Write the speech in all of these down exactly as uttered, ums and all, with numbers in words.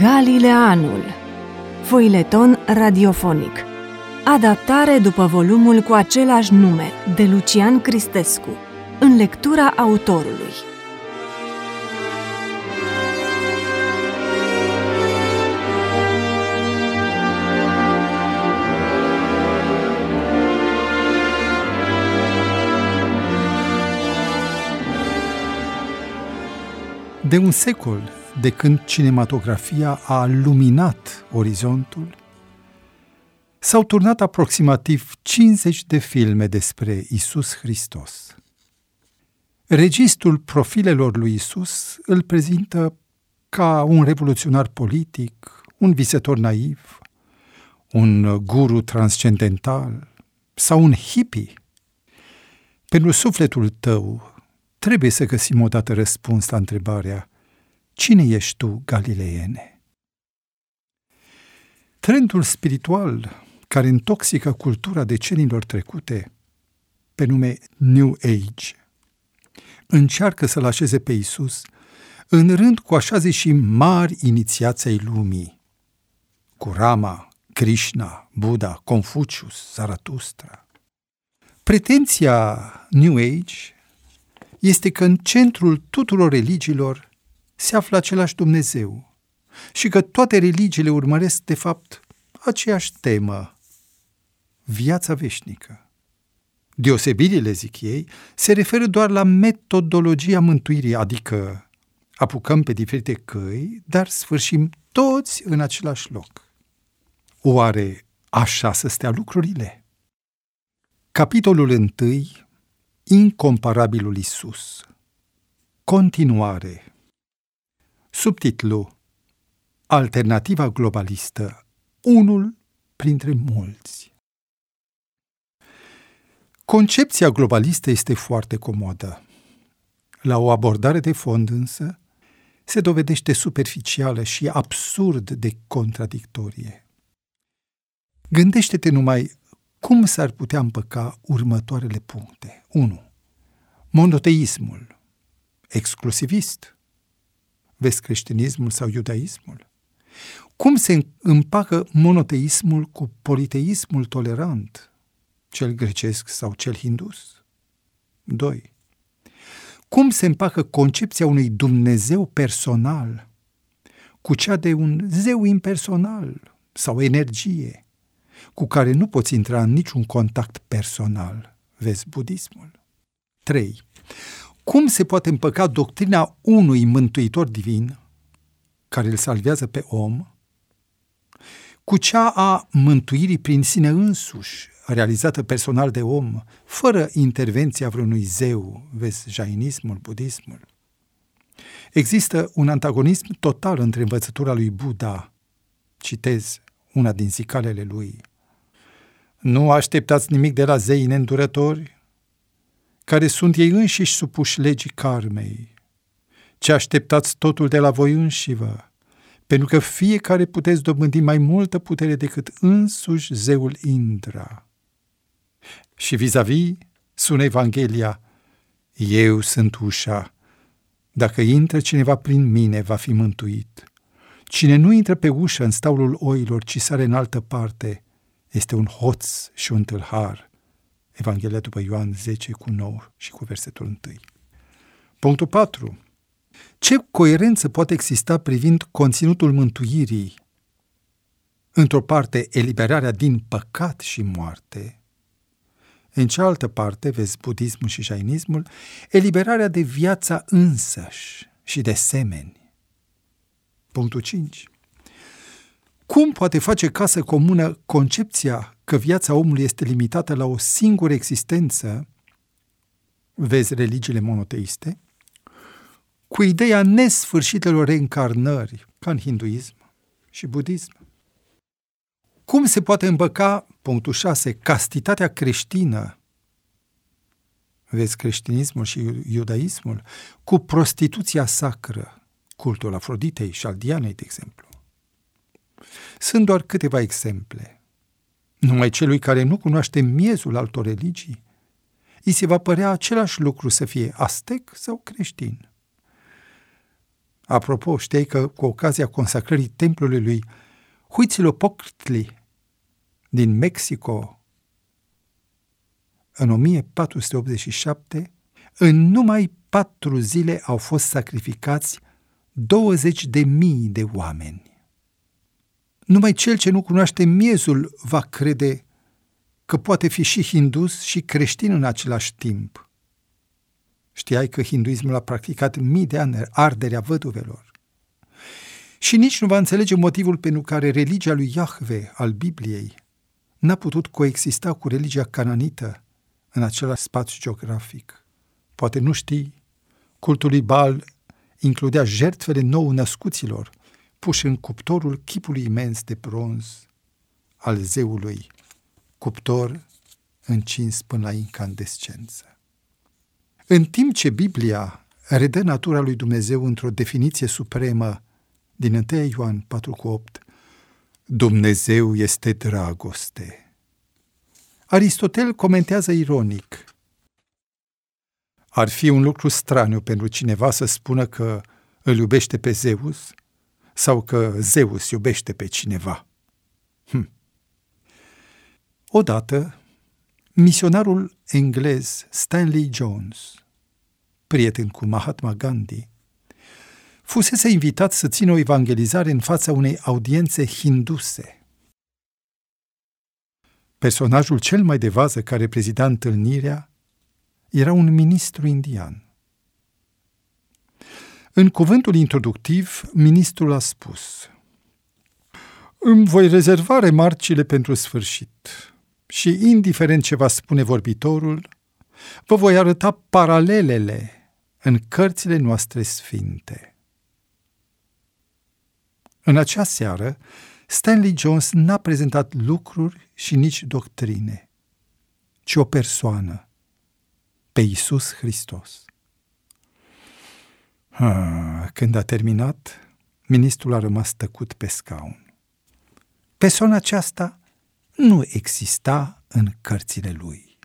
Galileanul, foileton radiofonic. Adaptare după volumul cu același nume, de Lucian Cristescu, în lectura autorului. De un secol, de când cinematografia a luminat orizontul, s-au turnat aproximativ cincizeci de filme despre Iisus Hristos. Registrul profilelor lui Iisus îl prezintă ca un revoluționar politic, un visător naiv, un guru transcendental sau un hippie. Pentru sufletul tău trebuie să găsim odată răspuns la întrebarea: cine ești tu, Galileene? Trendul spiritual care intoxică cultura decenilor trecute, pe nume New Age, încearcă să-L așeze pe Iisus în rând cu așa ziși mari inițiați ai lumii, cu Rama, Krishna, Buddha, Confucius, Zaratustra. Pretenția New Age este că în centrul tuturor religiilor se află același Dumnezeu și că toate religiile urmăresc, de fapt, aceeași temă: viața veșnică. Deosebirile, zic ei, se referă doar la metodologia mântuirii, adică apucăm pe diferite căi, dar sfârșim toți în același loc. Oare așa să stea lucrurile? Capitolul întâi, Incomparabilul Iisus. Continuare. Subtitlu: Alternativa globalistă, unul printre mulți. Concepția globalistă este foarte comodă. La o abordare de fond însă se dovedește superficială și absurd de contradictorie. Gândește-te numai cum s-ar putea împăca următoarele puncte. unu. Monoteismul, exclusivist. Vezi creștinismul sau iudaismul? Cum se împacă monoteismul cu politeismul tolerant, cel grecesc sau cel hindus? doi. Cum se împacă concepția unui Dumnezeu personal cu cea de un zeu impersonal sau energie, cu care nu poți intra în niciun contact personal? Vezi budismul. trei. Cum se poate împăca doctrina unui mântuitor divin, care îl salvează pe om, cu cea a mântuirii prin sine însuși, realizată personal de om, fără intervenția vreunui zeu? Vezi jainismul, budismul. Există un antagonism total între învățătura lui Buddha, citez una din zicalele lui: nu așteptați nimic de la zeii neîndurători, care sunt ei înșiși supuși legii karmei, ci așteptați totul de la voi înșivă, pentru că fiecare puteți dobândi mai multă putere decât însuși zeul Indra. Și vis-a-vis sună Evanghelia: eu sunt ușa, dacă intră cineva prin mine, va fi mântuit. Cine nu intră pe ușă în staulul oilor, ci sare în altă parte, este un hoț și un tâlhar. Evanghelia după Ioan zece cu nouă și cu versetul unu. Punctul patru. Ce coerență poate exista privind conținutul mântuirii? Într-o parte, eliberarea din păcat și moarte. În cealaltă parte, vezi budismul și jainismul, eliberarea de viața însăși și de semeni. Punctul cinci. Cum poate face casă comună concepția că viața omului este limitată la o singură existență, vezi religiile monoteiste, cu ideea nesfârșitelor reîncarnări, ca în hinduism și budism? Cum se poate împăca, punctul șase, castitatea creștină, vezi creștinismul și iudaismul, cu prostituția sacră, cultul Afroditei și al Dianei, de exemplu? Sunt doar câteva exemple. Numai celui care nu cunoaște miezul altor religii, îi se va părea același lucru să fie aztec sau creștin. Apropo, știai că cu ocazia consacrării templului lui Huitzilopochtli din Mexico în o mie patru sute optzeci și șapte, în numai patru zile au fost sacrificați douăzeci de mii de oameni. Numai cel ce nu cunoaște miezul va crede că poate fi și hindus și creștin în același timp. Știai că hinduismul a practicat mii de ani arderea văduvelor. Și nici nu va înțelege motivul pentru care religia lui Iahve al Bibliei n-a putut coexista cu religia cananită în același spațiu geografic. Poate nu știi, cultul lui Baal includea jertfele nou-născuților, puși în cuptorul chipului imens de bronz al zeului, cuptor încins până la incandescență. În timp ce Biblia redă natura lui Dumnezeu într-o definiție supremă din unu Ioan patru cu opt, Dumnezeu este dragoste. Aristotel comentează ironic: ar fi un lucru straniu pentru cineva să spună că îl iubește pe Zeus sau că Zeus iubește pe cineva. Hm. Odată, misionarul englez Stanley Jones, prieten cu Mahatma Gandhi, fusese invitat să țină o evangelizare în fața unei audiențe hinduse. Personajul cel mai de vază care prezida întâlnirea era un ministru indian. În cuvântul introductiv, ministrul a spus: îmi voi rezerva remarcile pentru sfârșit și, indiferent ce va spune vorbitorul, vă voi arăta paralelele în cărțile noastre sfinte. În acea seară, Stanley Jones n-a prezentat lucruri și nici doctrine, ci o persoană, pe Iisus Hristos. Ah, când a terminat, ministrul a rămas tăcut pe scaun. Persoana aceasta nu exista în cărțile lui.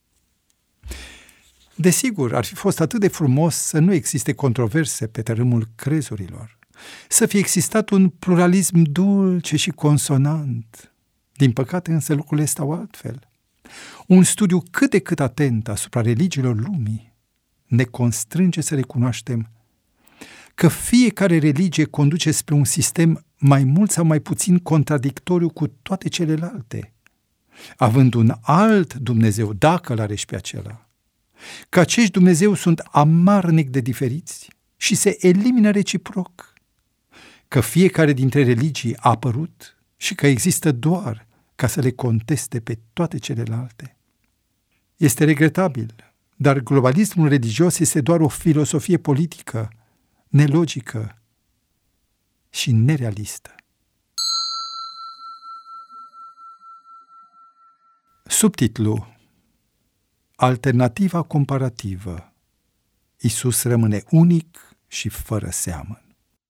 Desigur, ar fi fost atât de frumos să nu existe controverse pe tărâmul crezurilor, să fie existat un pluralism dulce și consonant. Din păcate, însă, lucrurile stau altfel. Un studiu cât de cât atent asupra religiilor lumii ne constrânge să recunoaștem că fiecare religie conduce spre un sistem mai mult sau mai puțin contradictoriu cu toate celelalte, având un alt Dumnezeu, dacă l-are și pe acela, că acești Dumnezeu sunt amarnic de diferiți și se elimină reciproc, că fiecare dintre religii a apărut și că există doar ca să le conteste pe toate celelalte. Este regretabil, dar globalismul religios este doar o filosofie politică, nelogică și nerealistă. Subtitlu: Alternativa comparativă. Iisus rămâne unic și fără seamăn.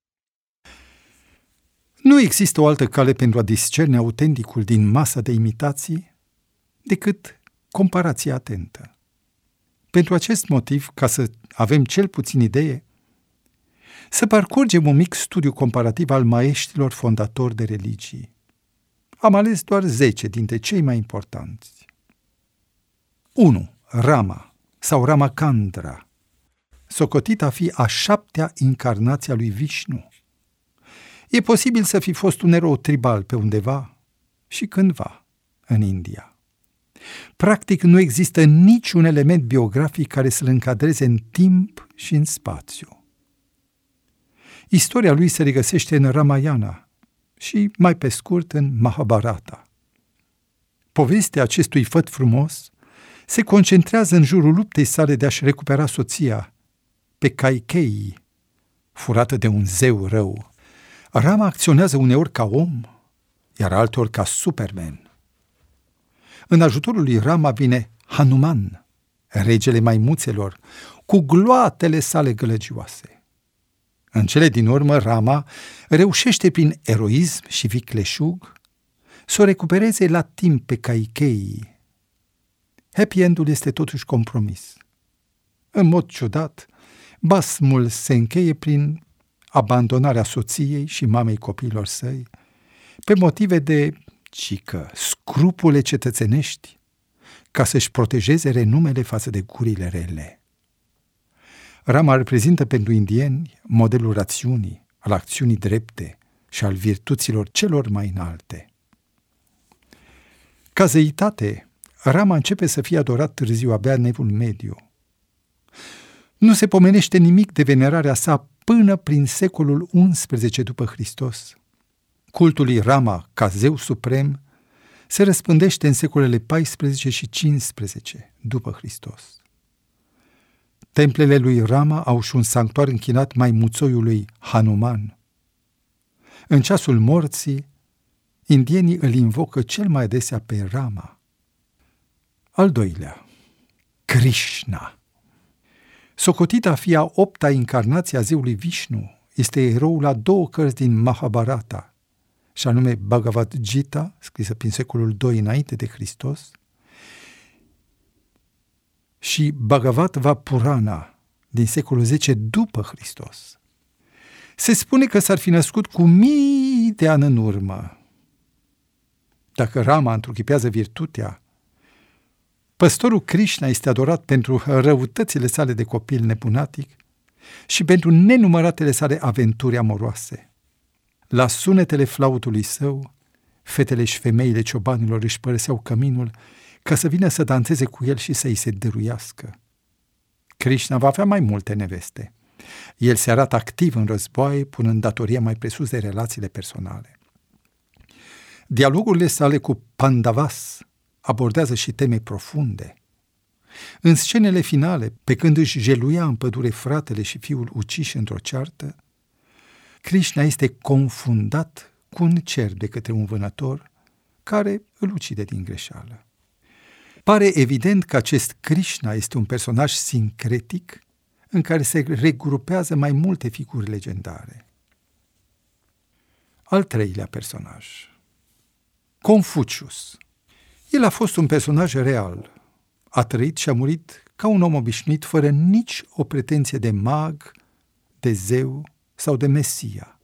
Nu există o altă cale pentru a discerne autenticul din masa de imitații decât comparația atentă. Pentru acest motiv, ca să avem cel puțin idee, să parcurgem un mic studiu comparativ al maestrilor fondatori de religii. Am ales doar zece dintre cei mai importanți. unu. Rama sau Ramacandra, socotit a fi a șaptea incarnație a lui Vishnu. E posibil să fi fost un erou tribal pe undeva și cândva în India. Practic nu există niciun element biografic care să-l încadreze în timp și în spațiu. Istoria lui se regăsește în Ramayana și, mai pe scurt, în Mahabharata. Povestea acestui făt frumos se concentrează în jurul luptei sale de a-și recupera soția, pe Kaikeyi, furată de un zeu rău. Rama acționează uneori ca om, iar alteori ca Superman. În ajutorul lui Rama vine Hanuman, regele maimuțelor, cu gloatele sale gălăgioase. În cele din urmă, Rama reușește prin eroism și vicleșug să o recupereze la timp pe Kaikeyi. Happy end-ul este totuși compromis. În mod ciudat, basmul se încheie prin abandonarea soției și mamei copiilor săi, pe motive de, cică, scrupule cetățenești, ca să-și protejeze renumele față de gurile rele. Rama reprezintă pentru indieni modelul rațiunii, al acțiunii drepte și al virtuților celor mai înalte. Ca zeitate, Rama începe să fie adorat târziu, abia în Evul Mediu. Nu se pomenește nimic de venerarea sa până prin secolul unsprezece după Hristos. Cultul lui Rama, ca zeu suprem, se răspândește în secolele paisprezece și cincisprezece după Hristos. Templele lui Rama au și un sanctuar închinat maimuțoiului Hanuman. În ceasul morții, indienii îl invocă cel mai adesea pe Rama. Al doilea, Krishna. Socotit a fi a opta incarnație a zeului Vishnu, este eroul a două cărți din Mahabharata, și anume Bhagavad Gita, scrisă prin secolul doi înainte de Hristos, și Bhagavata Purana, din secolul zece după Hristos. Se spune că s-ar fi născut cu mii de ani în urmă. Dacă Rama întruchipează virtutea, păstorul Krishna este adorat pentru răutățile sale de copil nebunatic și pentru nenumăratele sale aventuri amoroase. La sunetele flautului său, fetele și femeile ciobanilor își părăseau căminul ca să vină să danseze cu el și să-i se dăruiască. Krishna va avea mai multe neveste. El se arată activ în războaie, punând datoria mai presus de relațiile personale. Dialogurile sale cu Pandavas abordează și teme profunde. În scenele finale, pe când își jeluia în pădure fratele și fiul uciși într-o ceartă, Krishna este confundat cu un cer de către un vânător care îl ucide din greșeală. Pare evident că acest Krishna este un personaj sincretic în care se regrupează mai multe figuri legendare. Al treilea personaj, Confucius. El a fost un personaj real. A trăit și a murit ca un om obișnuit, fără nici o pretenție de mag, de zeu sau de Mesia.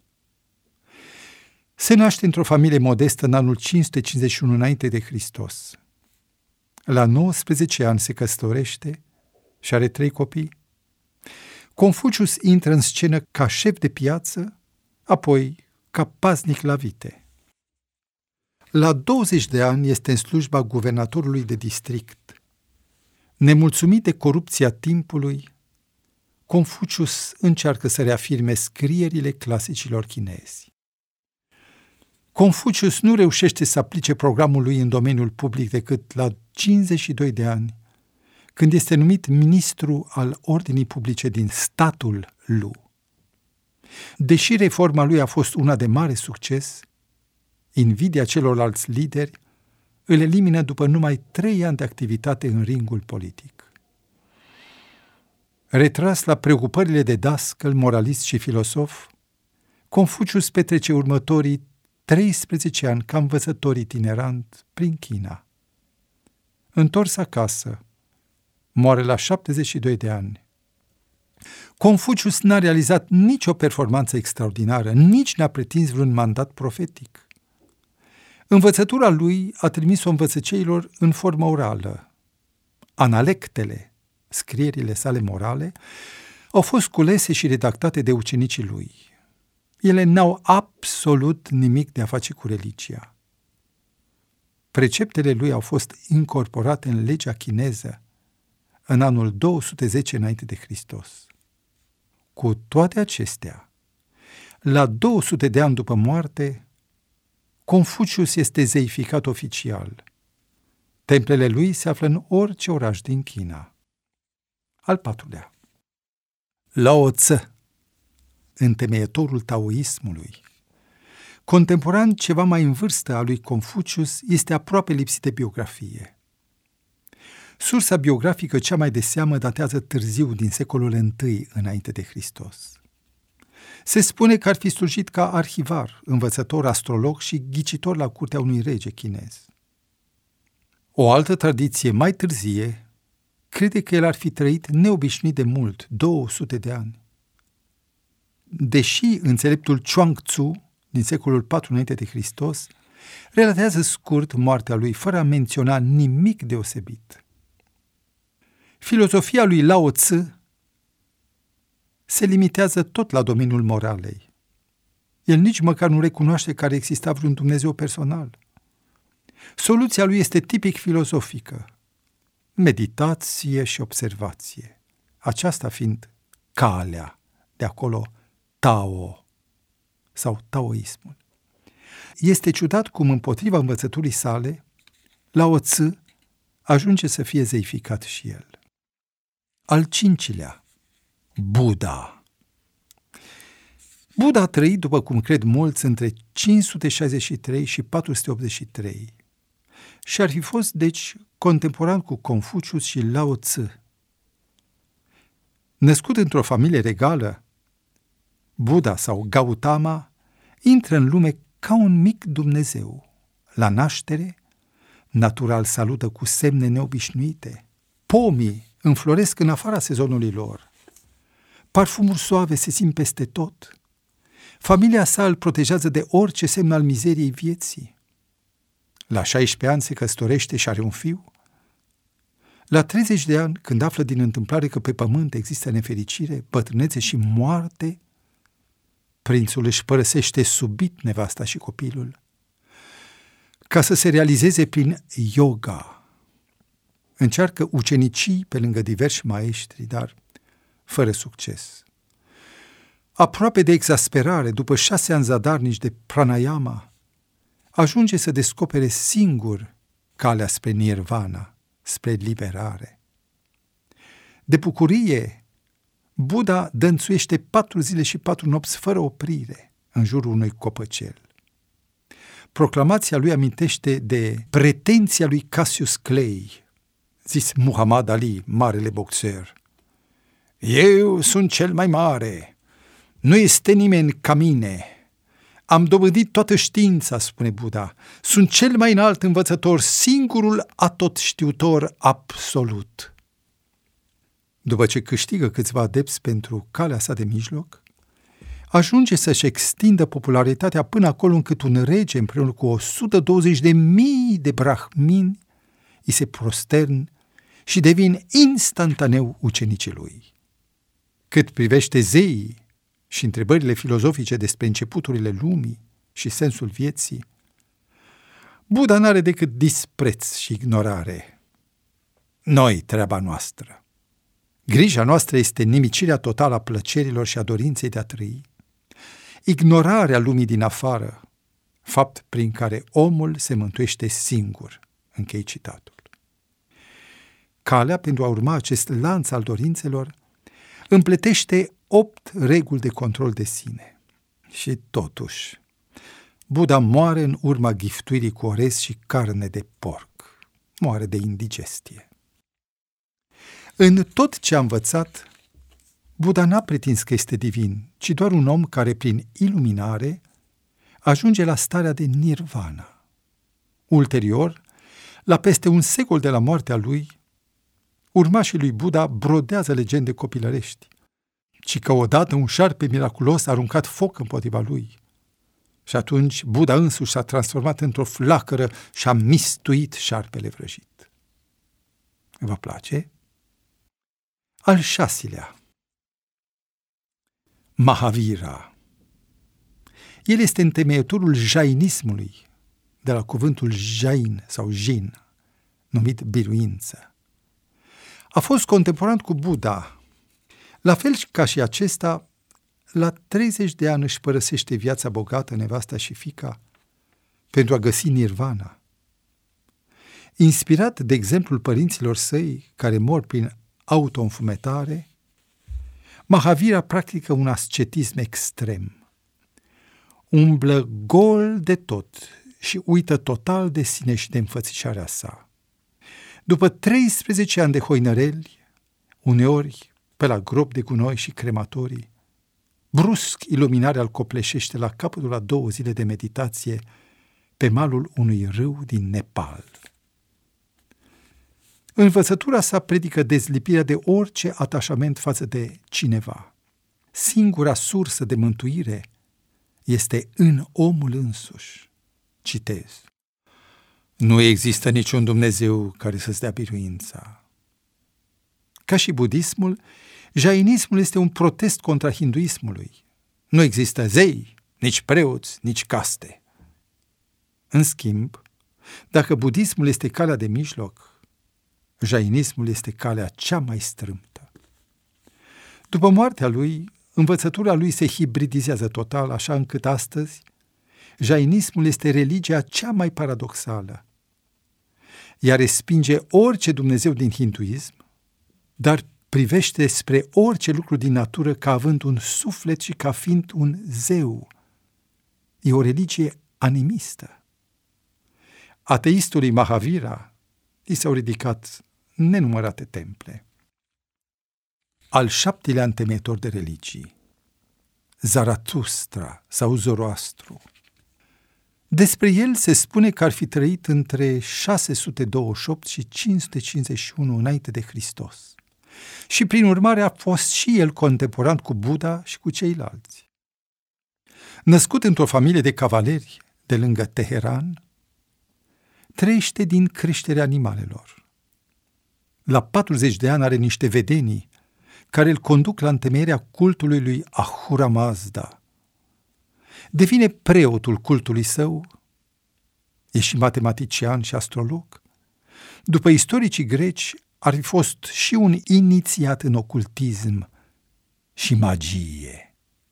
Se naște într-o familie modestă în anul cinci sute cincizeci și unu înainte de Hristos. La nouăsprezece ani se căsătorește și are trei copii. Confucius intră în scenă ca șef de piață, apoi ca paznic la vite. La douăzeci de ani este în slujba guvernatorului de district. Nemulțumit de corupția timpului, Confucius încearcă să reafirme scrierile clasicilor chinezi. Confucius nu reușește să aplice programul lui în domeniul public decât la cincizeci și doi de ani, când este numit ministru al ordinii publice din statul Lu. Deși reforma lui a fost una de mare succes, invidia celorlalți lideri îl elimină după numai trei ani de activitate în ringul politic. Retras la preocupările de dascăl, moralist și filosof, Confucius petrece următorii treisprezece ani ca învățător itinerant prin China. Întors acasă, moare la șaptezeci și doi de ani. Confucius n-a realizat nicio performanță extraordinară, nici n-a pretins vreun mandat profetic. Învățătura lui a trimis-o învățăceilor în formă orală. Analectele, scrierile sale morale, au fost culese și redactate de ucenicii lui. Ele n-au absolut nimic de a face cu religia. Preceptele lui au fost incorporate în legea chineză în anul două sute zece înainte de Hristos. Cu toate acestea, la două sute de ani după moarte, Confucius este zeificat oficial. Templele lui se află în orice oraș din China. Al patrulea, Lao Tse, întemeietorul taoismului. Contemporan ceva mai în vârstă a lui Confucius, este aproape lipsit de biografie. Sursa biografică cea mai de seamă datează târziu, din secolul întâi înainte de Hristos. Se spune că ar fi slujit ca arhivar, învățător, astrolog și ghicitor la curtea unui rege chinez. O altă tradiție mai târzie crede că el ar fi trăit neobișnuit de mult, două sute de ani. deși înțeleptul Chuang Tzu, din secolul patru înainte de Hristos, relatează scurt moartea lui, fără a menționa nimic deosebit. Filozofia lui Lao Tzu se limitează tot la domeniul moralei. El nici măcar nu recunoaște că ar exista vreun Dumnezeu personal. Soluția lui este tipic filozofică: meditație și observație, aceasta fiind calea, de acolo Tao sau taoismul. Este ciudat cum, împotriva învățăturii sale, Lao Tzu ajunge să fie zeificat și el. Al cincilea, Buddha. Buddha a trăit, după cum cred mulți, între cinci sute șaizeci și trei și patru sute optzeci și trei și ar fi fost, deci, contemporan cu Confucius și Lao Tzu. Născut într-o familie regală, Buddha sau Gautama intră în lume ca un mic Dumnezeu. La naștere, natural salută cu semne neobișnuite. Pomii înfloresc în afara sezonului lor. Parfumuri suave se simt peste tot. Familia sa îl protejează de orice semn al mizeriei vieții. La șaisprezece ani se căsătorește și are un fiu. La treizeci de ani, când află din întâmplare că pe pământ există nefericire, bătrânețe și moarte, prințul își părăsește subit nevasta și copilul ca să se realizeze prin yoga. Încearcă ucenicii pe lângă diversi maestri, dar fără succes. Aproape de exasperare, după șase ani zadarnici de pranayama, ajunge să descopere singur calea spre nirvana, spre liberare. De bucurie, Buddha dănțuiește patru zile și patru nopți fără oprire în jurul unui copăcel. Proclamația lui amintește de pretenția lui Cassius Clay, zis Muhammad Ali, marele boxer. Eu sunt cel mai mare, nu este nimeni ca mine. Am dobândit toată știința, spune Buddha. Sunt cel mai înalt învățător, singurul atotștiutor absolut. După ce câștigă câțiva adepți pentru calea sa de mijloc, ajunge să-și extindă popularitatea până acolo încât un rege împreună cu o sută douăzeci de mii de brahmini îi se prostern și devin instantaneu ucenicii lui. Cât privește zeii și întrebările filozofice despre începuturile lumii și sensul vieții, Buddha n-are decât dispreț și ignorare. Noi treaba noastră. Grija noastră este nimicirea totală a plăcerilor și a dorinței de a trăi, ignorarea lumii din afară, fapt prin care omul se mântuiește singur. Închei citatul. Calea pentru a urma acest lanț al dorințelor împletește opt reguli de control de sine. Și totuși, Buddha moare în urma giftuirii cu orez și carne de porc. Moare de indigestie. În tot ce a învățat, Buddha n-a pretins că este divin, ci doar un om care, prin iluminare, ajunge la starea de nirvana. Ulterior, la peste un secol de la moartea lui, urmașii lui Buddha brodează legende copilărești, ci că odată un șarpe miraculos a aruncat foc împotriva lui. Și atunci Buddha însuși s-a transformat într-o flacără și a mistuit șarpele vrăjit. Vă place? Al șaselea, Mahavira. El este întemeietorul jainismului, de la cuvântul jain sau jin, numit biruință. A fost contemporan cu Buddha. La fel ca și acesta, la treizeci de ani își părăsește viața bogată, nevasta și fiica, pentru a găsi nirvana. Inspirat de exemplul părinților săi, care mor prin auto-înfumetare, Mahavira practică un ascetism extrem. Umblă gol de tot și uită total de sine și de înfățișarea sa. După treisprezece ani de hoinăreli, uneori pe la gropi de gunoi și crematorii, brusc iluminarea îl copleșește la capătul a două zile de meditație pe malul unui râu din Nepal. Învățătura sa predică dezlipirea de orice atașament față de cineva. singura sursă de mântuire este în omul însuși. Citez. Nu există niciun Dumnezeu care să-ți dea biruința. Ca și budismul, jainismul este un protest contra hinduismului. Nu există zei, nici preoți, nici caste. În schimb, dacă budismul este calea de mijloc, jainismul este calea cea mai strâmtă. După moartea lui, învățătura lui se hibridizează total, așa încât astăzi jainismul este religia cea mai paradoxală. Ea respinge orice Dumnezeu din hinduism, dar privește spre orice lucru din natură ca având un suflet și ca fiind un zeu. E o religie animistă. Ateistului Mahavira i s-au ridicat nenumărate temple. Al șaptelea întemeitor de religii, Zaratustra sau Zoroastru. Despre el se spune că ar fi trăit între șase sute douăzeci și opt și cinci sute cincizeci și unu înainte de Hristos și prin urmare a fost și el contemporan cu Buddha și cu ceilalți. Născut într-o familie de cavaleri de lângă Teheran, trăiește din creșterea animalelor. La patruzeci de ani are niște vedenii care îl conduc la întemeierea cultului lui Ahura Mazda. Devine preotul cultului său, e și matematician și astrolog. După istoricii greci, ar fi fost și un inițiat în ocultism și magie.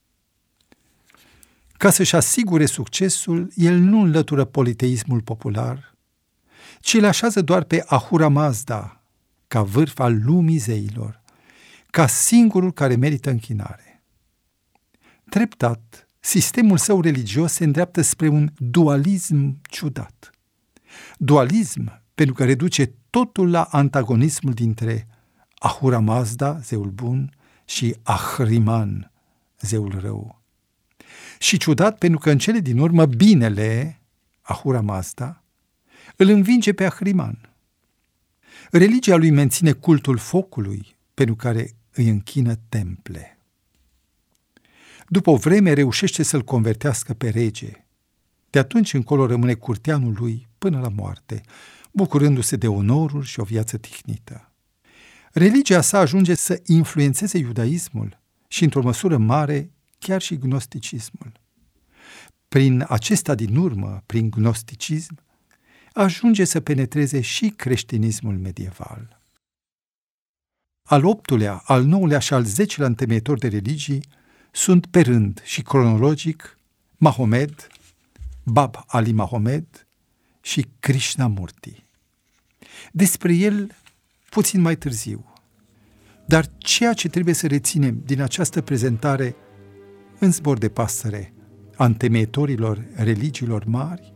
Ca să-și asigure succesul, el nu înlătură politeismul popular, ci îl așează doar pe Ahura Mazda, ca vârf al lumii zeilor, ca singurul care merită închinare. Treptat, sistemul său religios se îndreaptă spre un dualism ciudat. Dualism pentru că reduce totul la antagonismul dintre Ahura Mazda, zeul bun, și Ahriman, zeul rău. Și ciudat pentru că în cele din urmă binele, Ahura Mazda, îl învinge pe Ahriman. Religia lui menține cultul focului, pentru care îi închină temple. După o vreme reușește să-l convertească pe rege. De atunci încolo rămâne curteanul lui până la moarte, bucurându-se de onoruri și o viață tihnită. Religia sa ajunge să influențeze iudaismul și, într-o măsură mare, chiar și gnosticismul. Prin acesta din urmă, prin gnosticism, ajunge să penetreze și creștinismul medieval. Al optulea, al nouălea și al zecelea întemeitor de religii sunt pe rând și cronologic Mahomed, Bab Ali Mahomed și Krishnamurti. Despre el puțin mai târziu. Dar ceea ce trebuie să reținem din această prezentare în zbor de pasăre a întemeitorilor religiilor mari,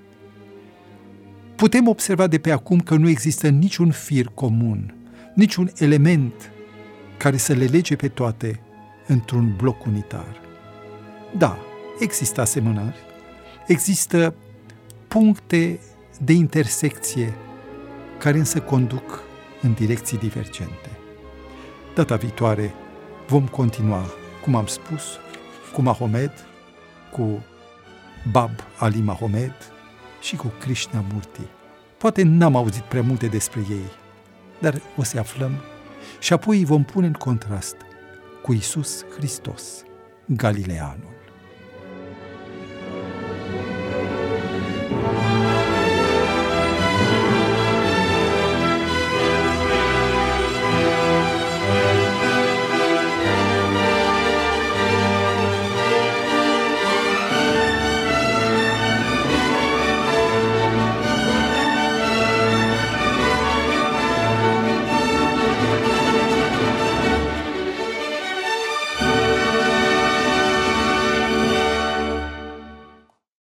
putem observa de pe acum că nu există niciun fir comun, niciun element care să le lege pe toate într-un bloc unitar. Da, există asemănări, există puncte de intersecție care însă conduc în direcții divergente. Data viitoare vom continua, cum am spus, cu Mahomed, cu Bab Ali Mahomed și cu Krishnamurti. Poate n-am auzit prea multe despre ei, dar o să aflăm și apoi îi vom pune în contrast cu Iisus Hristos, Galileanul.